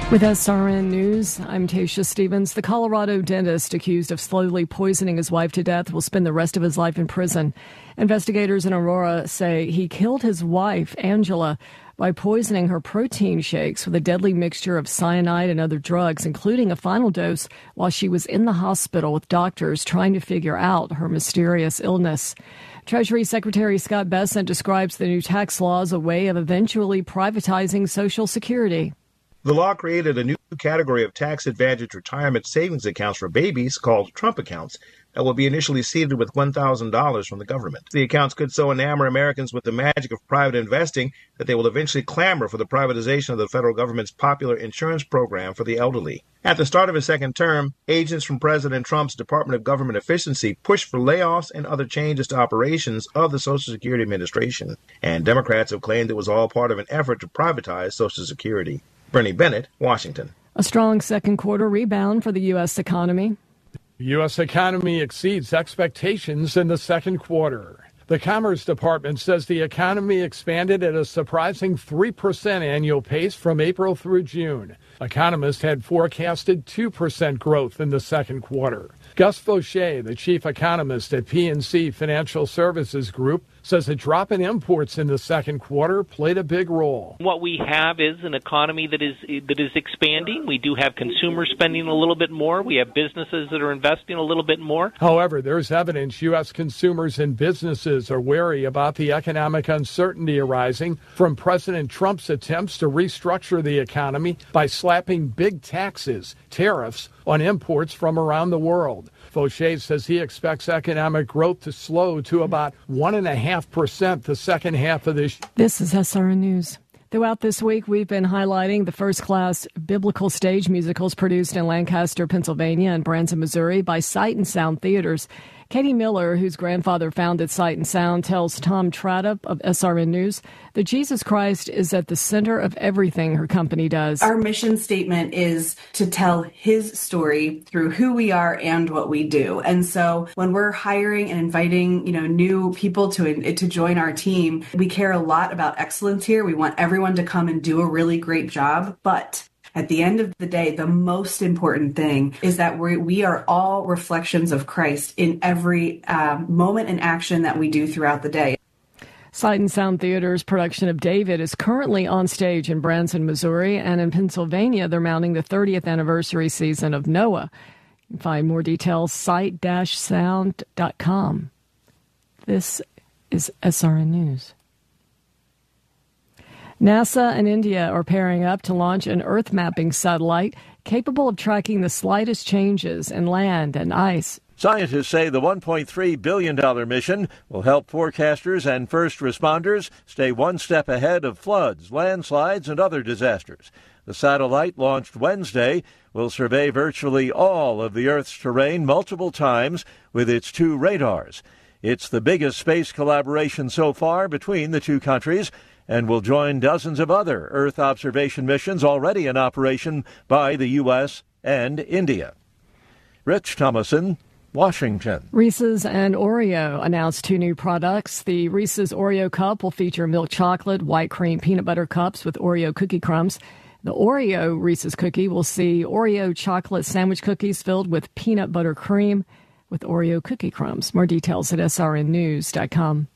With SRN News, I'm Tasha Stevens. The Colorado dentist accused of slowly poisoning his wife to death will spend the rest of his life in prison. Investigators in Aurora say he killed his wife, Angela, by poisoning her protein shakes with a deadly mixture of cyanide and other drugs, including a final dose while she was in the hospital with doctors trying to figure out her mysterious illness. Treasury Secretary Scott Bessent describes the new tax law as a way of eventually privatizing Social Security. The law created a new category of tax-advantaged retirement savings accounts for babies called Trump accounts that will be initially seeded with $1,000 from the government. The accounts could so enamor Americans with the magic of private investing that they will eventually clamor for the privatization of the federal government's popular insurance program for the elderly. At the start of his second term, agents from President Trump's Department of Government Efficiency pushed for layoffs and other changes to operations of the Social Security Administration. And Democrats have claimed it was all part of an effort to privatize Social Security. Bernie Bennett, Washington. A strong second quarter rebound for the U.S. economy. The U.S. economy exceeds expectations in the second quarter. The Commerce Department says the economy expanded at a surprising 3% annual pace from April through June. Economists had forecasted 2% growth in the second quarter. Gus Faucher, the chief economist at PNC Financial Services Group, says a drop in imports in the second quarter played a big role. What we have is an economy that is expanding. We do have consumers spending a little bit more. We have businesses that are investing a little bit more. However, there's evidence U.S. consumers and businesses are wary about the economic uncertainty arising from President Trump's attempts to restructure the economy by slapping big taxes, tariffs, on imports from around the world. Faucher says he expects economic growth to slow to about 1.5% the second half of this year. This is SRN News. Throughout this week, we've been highlighting the first-class biblical stage musicals produced in Lancaster, Pennsylvania and Branson, Missouri by Sight and Sound Theaters. Katie Miller, whose grandfather founded Sight and Sound, tells Tom Tradup of SRN News that Jesus Christ is at the center of everything her company does. Our mission statement is to tell his story through who we are and what we do. And so when we're hiring and inviting, new people to join our team, we care a lot about excellence here. We want everyone to come and do a really great job, but at the end of the day, the most important thing is that we are all reflections of Christ in every moment and action that we do throughout the day. Sight and Sound Theater's production of David is currently on stage in Branson, Missouri, and in Pennsylvania, they're mounting the 30th anniversary season of Noah. You can find more details, sight-sound.com. This is SRN News. NASA and India are pairing up to launch an Earth mapping satellite capable of tracking the slightest changes in land and ice. Scientists say the $1.3 billion mission will help forecasters and first responders stay one step ahead of floods, landslides, and other disasters. The satellite, launched Wednesday, will survey virtually all of the Earth's terrain multiple times with its two radars. It's the biggest space collaboration so far between the two countries, and will join dozens of other Earth observation missions already in operation by the U.S. and India. Rich Thomason, Washington. Reese's and Oreo announced two new products. The Reese's Oreo Cup will feature milk chocolate, white cream peanut butter cups with Oreo cookie crumbs. The Oreo Reese's cookie will see Oreo chocolate sandwich cookies filled with peanut butter cream with Oreo cookie crumbs. More details at srnnews.com.